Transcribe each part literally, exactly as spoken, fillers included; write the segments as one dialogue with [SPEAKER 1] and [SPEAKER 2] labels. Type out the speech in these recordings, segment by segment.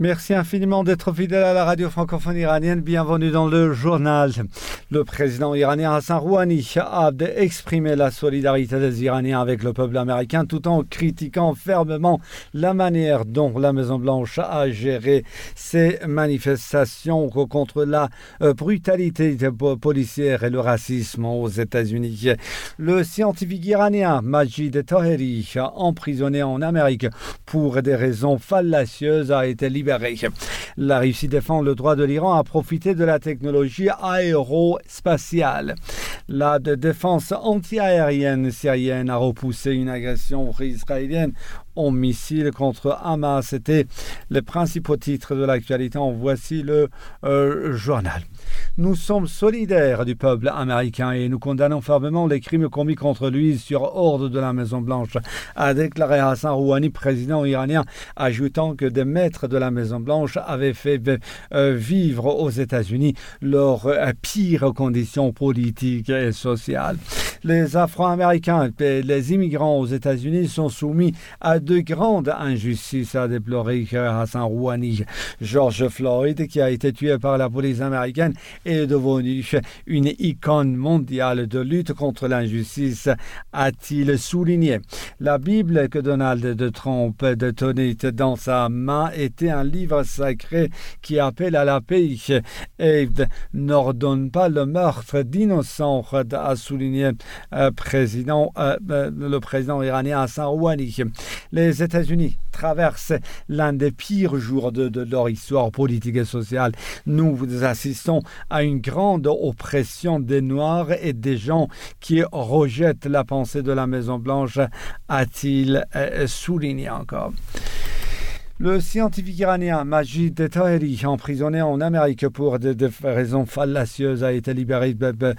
[SPEAKER 1] Merci infiniment d'être fidèle à la radio francophone iranienne. Bienvenue dans le journal. Le président iranien Hassan Rouhani a exprimé la solidarité des Iraniens avec le peuple américain tout en critiquant fermement la manière dont la Maison-Blanche a géré ces manifestations contre la brutalité policière et le racisme aux États-Unis. Le scientifique iranien Majid Taheri, emprisonné en Amérique pour des raisons fallacieuses, a été libéré. La Russie défend le droit de l'Iran à profiter de la technologie aérospatiale. La défense anti-aérienne syrienne a repoussé une agression israélienne en missile contre Hamas. C'était les principaux titres de l'actualité. En voici le euh, journal. Nous sommes solidaires du peuple américain et nous condamnons fermement les crimes commis contre lui sur ordre de la Maison-Blanche, a déclaré Hassan Rouhani, président iranien, ajoutant que des maîtres de la Maison-Blanche avaient fait euh, vivre aux États-Unis leurs euh, pires conditions politiques et sociales. Les Afro-Américains et les immigrants aux États-Unis sont soumis à de grandes injustices, a déploré Hassan Rouhani. George Floyd, qui a été tué par la police américaine, est devenu une icône mondiale de lutte contre l'injustice, a-t-il souligné. La Bible que Donald Trump tenait dans sa main était un livre sacré qui appelle à la paix et n'ordonne pas le meurtre d'innocents, a souligné euh, président, euh, le président iranien Hassan Rouhani. Les États-Unis traversent l'un des pires jours de, de leur histoire politique et sociale. Nous assistons à une grande oppression des Noirs et des gens qui rejettent la pensée de la Maison-Blanche, a-t-il euh, souligné encore. Le scientifique iranien Majid Taheri, emprisonné en Amérique pour des, des raisons fallacieuses, a été libéré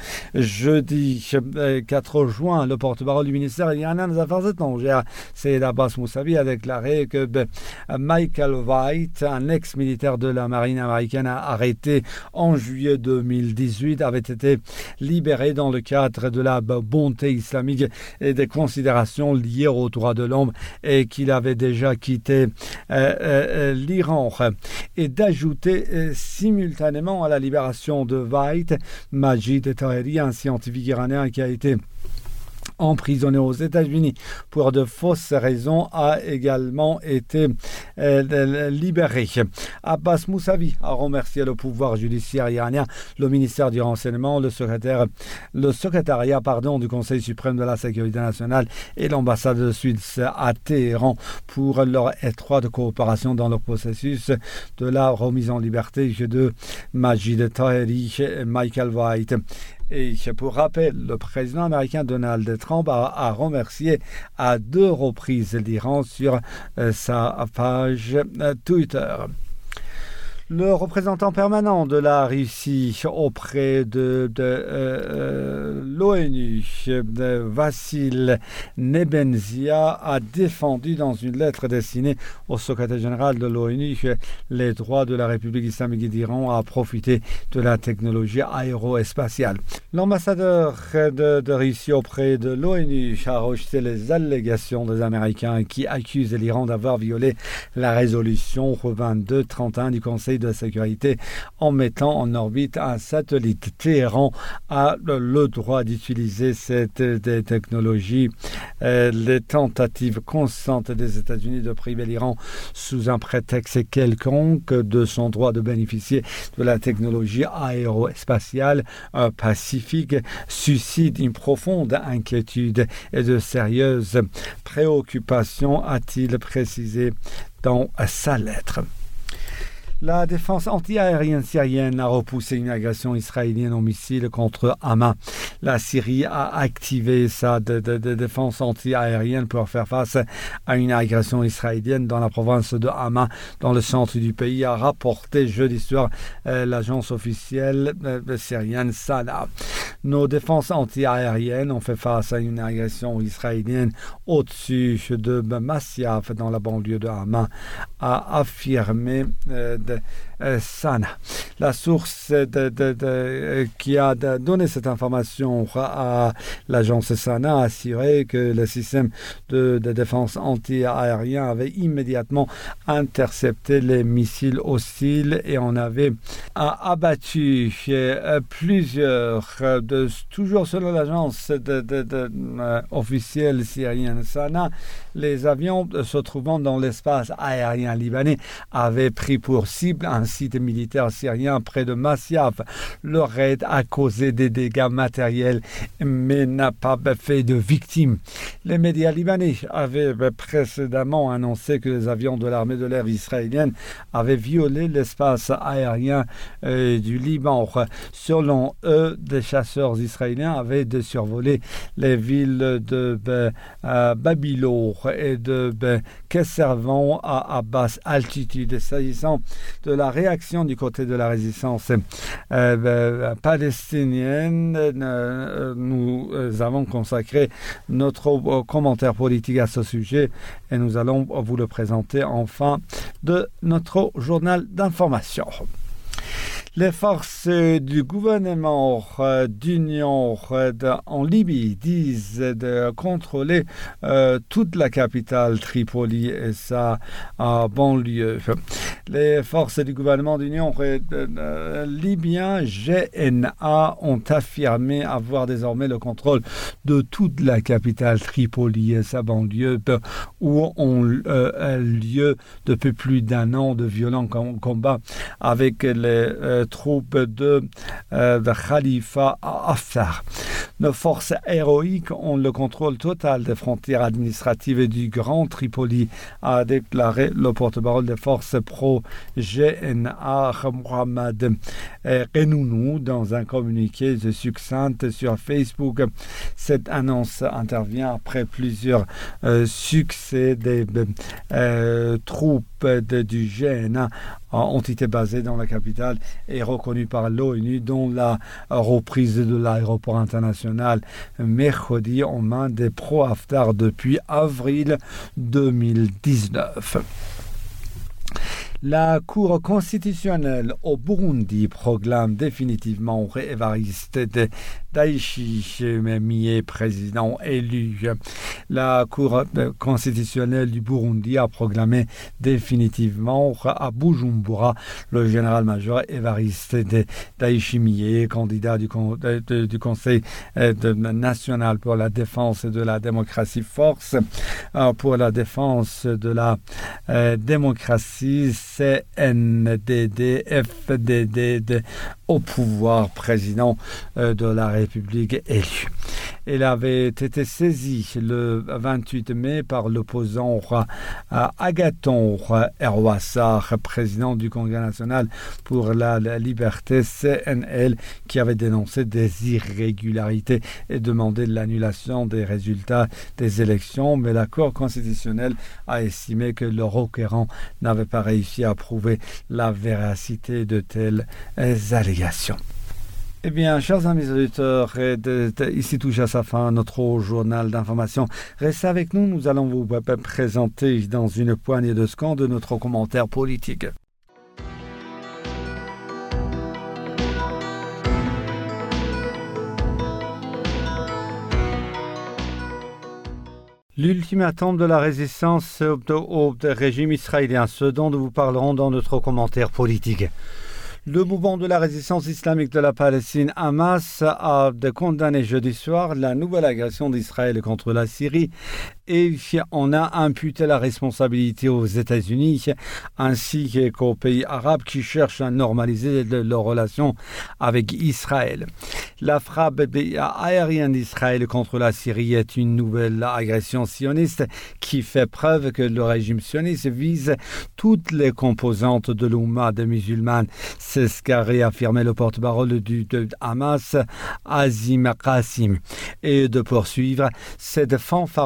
[SPEAKER 1] jeudi quatre juin. Le porte-parole du ministère iranien des Affaires étrangères, Saïd Abbas Mousavi, a déclaré que Michael White, un ex-militaire de la marine américaine arrêté en juillet deux mille dix-huit, avait été libéré dans le cadre de la bonté islamique et des considérations liées aux droits de l'homme et qu'il avait déjà quitté euh, Euh, euh, l'Iran, et d'ajouter euh, simultanément à la libération de White, Majid Taheri, un scientifique iranien qui a été emprisonné aux États-Unis pour de fausses raisons, a également été euh, libéré. Abbas Mousavi a remercié le pouvoir judiciaire iranien, le ministère du renseignement, le, secrétaire, le secrétariat pardon, du Conseil suprême de la sécurité nationale et l'ambassade de Suisse à Téhéran pour leur étroite coopération dans le processus de la remise en liberté de Majid Taheri et Michael White. Et pour rappel, le président américain Donald Trump a, a remercié à deux reprises l'Iran sur euh, sa page euh, Twitter. Le représentant permanent de la Russie auprès de, de euh, l'ONU, de Vassil Nebenzia, a défendu dans une lettre destinée au secrétaire général de l'ONU les droits de la République islamique d'Iran à profiter de la technologie aérospatiale. L'ambassadeur de, de Russie auprès de l'ONU a rejeté les allégations des Américains qui accusent l'Iran d'avoir violé la résolution vingt-deux trente et un du Conseil de sécurité en mettant en orbite un satellite. Téhéran a le droit d'utiliser cette technologie. Euh, les tentatives constantes des États-Unis de priver l'Iran sous un prétexte quelconque de son droit de bénéficier de la technologie aérospatiale euh, pacifique suscitent une profonde inquiétude et de sérieuses préoccupations, a-t-il précisé dans sa lettre. La défense anti-aérienne syrienne a repoussé une agression israélienne au missile contre Hama. La Syrie a activé sa de, de, de défense anti-aérienne pour faire face à une agression israélienne dans la province de Hama, dans le centre du pays, a rapporté jeudi soir euh, l'agence officielle euh, syrienne Sana. Nos défenses anti-aériennes ont fait face à une agression israélienne au-dessus de Masyaf, dans la banlieue de Hama, a affirmé euh, de, euh, Sana. La source de, de, de, de, qui a donné cette information à l'agence Sana a assuré que le système de, de défense anti-aérien avait immédiatement intercepté les missiles hostiles et on avait a abattu euh, plusieurs, euh, de, toujours selon l'agence de, de, de, euh, officielle syrienne Sana, les avions euh, se trouvant dans l'espace aérien libanais avaient pris pour cible un site militaire syrien près de Masyaf. Le raid a causé des dégâts matériels mais n'a pas fait de victimes. Les médias libanais avaient précédemment annoncé que les avions de l'armée de l'air israélienne avaient violé l'espace aérien euh, du Liban. Selon eux, des chasseurs israéliens avaient de survoler les villes de euh, Babylone et de euh, Kesservan à, à basse altitude. S'agissant de la réaction du côté de la résistance euh, euh, palestinienne, euh, nous avons consacré notre euh, commentaire politique à ce sujet et nous allons vous le présenter en fin de notre journal d'information. Les forces du gouvernement d'union en Libye disent de contrôler euh, toute la capitale Tripoli et sa euh, banlieue. Les forces du gouvernement d'union euh, libyen G N A ont affirmé avoir désormais le contrôle de toute la capitale Tripoli et sa banlieue où ont euh, lieu depuis plus d'un an de violents combats avec les euh, troupes de, euh, de Khalifa Haftar. Nos forces héroïques ont le contrôle total des frontières administratives du Grand Tripoli, a déclaré le porte-parole des forces pro-G N A, Mohamed Renounou, dans un communiqué de succinct sur Facebook. Cette annonce intervient après plusieurs euh, succès des euh, troupes de, du G N A ont été basées dans la capitale et reconnues par l'ONU, dont la reprise de l'aéroport international mercredi en main des pro-Haftar depuis avril deux mille dix-neuf. La Cour constitutionnelle au Burundi proclame définitivement Évariste Ndayishimiye président élu. La Cour constitutionnelle du Burundi a proclamé définitivement à Bujumbura le général-major Évariste Ndayishimiye, candidat du, con, de, du Conseil de, national pour la défense de la démocratie, force pour la défense de la euh, démocratie, C N D D F D D au pouvoir, président euh, de la République élu. Elle avait été saisie le vingt-huit mai par l'opposant euh, Agathon Rwasa, président du Congrès national pour la, la liberté C N L, qui avait dénoncé des irrégularités et demandé l'annulation des résultats des élections, mais la Cour constitutionnelle a estimé que le requérant n'avait pas réussi à prouver la véracité de telles allégations. Eh bien, chers amis auditeurs, de, de, ici touche à sa fin notre journal d'information. Restez avec nous, nous allons vous présenter dans une poignée de secondes notre commentaire politique. L'ultimatum de la résistance au, au, au régime israélien, ce dont nous vous parlerons dans notre commentaire politique. Le mouvement de la résistance islamique de la Palestine, Hamas, a condamné jeudi soir la nouvelle agression d'Israël contre la Syrie et on a imputé la responsabilité aux États-Unis ainsi qu'aux pays arabes qui cherchent à normaliser leurs relations avec Israël. La frappe aérienne d'Israël contre la Syrie est une nouvelle agression sioniste qui fait preuve que le régime sioniste vise toutes les composantes de l'Oumma des musulmans. C'est ce qu'a réaffirmé le porte-parole du de Hamas, Azim Qassim, et de poursuivre cette fanfaronnade à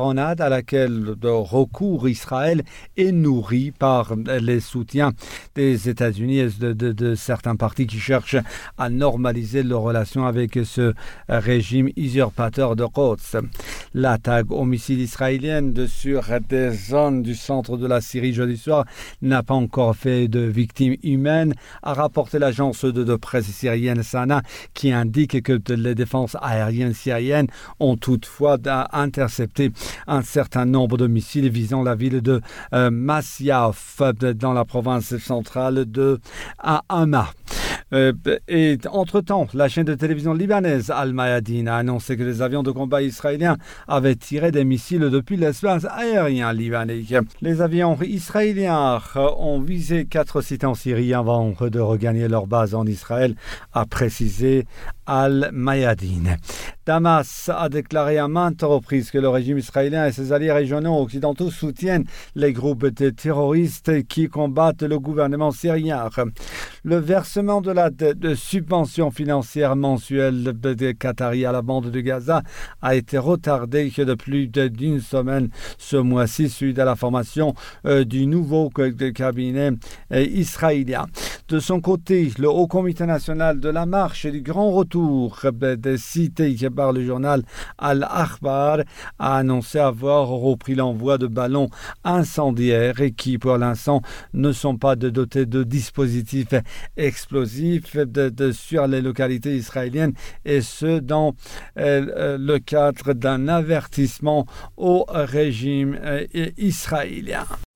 [SPEAKER 1] laquelle de recours Israël est nourri par les soutiens des États-Unis et de, de, de certains partis qui cherchent à normaliser leurs relations avec ce régime usurpateur de Quds. L'attaque au missile israélienne de sur des zones du centre de la Syrie jeudi soir n'a pas encore fait de victimes humaines, a rapporté l'agence de, de presse syrienne Sana, qui indique que les défenses aériennes syriennes ont toutefois intercepté un certain nombre de missiles visant la ville de euh, Masyaf dans la province centrale de Hama. Euh, et entre-temps, la chaîne de télévision libanaise Al-Mayadeen a annoncé que les avions de combat israéliens avaient tiré des missiles depuis l'espace aérien libanais. Les avions israéliens ont visé quatre sites en Syrie avant de regagner leur base en Israël, a précisé Al-Mayadeen. Damas a déclaré à maintes reprises que le régime israélien et ses alliés régionaux occidentaux soutiennent les groupes de terroristes qui combattent le gouvernement syrien. Le versement de la de, de subvention financière mensuelle de, de Qatari à la bande de Gaza a été retardé de plus d'une semaine ce mois-ci suite à la formation euh, du nouveau cabinet euh, israélien. De son côté, le Haut Comité national de la marche et du grand retour euh, cité par le journal Al-Akhbar a annoncé avoir repris l'envoi de ballons incendiaires et qui pour l'instant ne sont pas dotés de dispositifs explosifs de, de, sur les localités israéliennes, et ce dans euh, le cadre d'un avertissement au régime euh, israélien.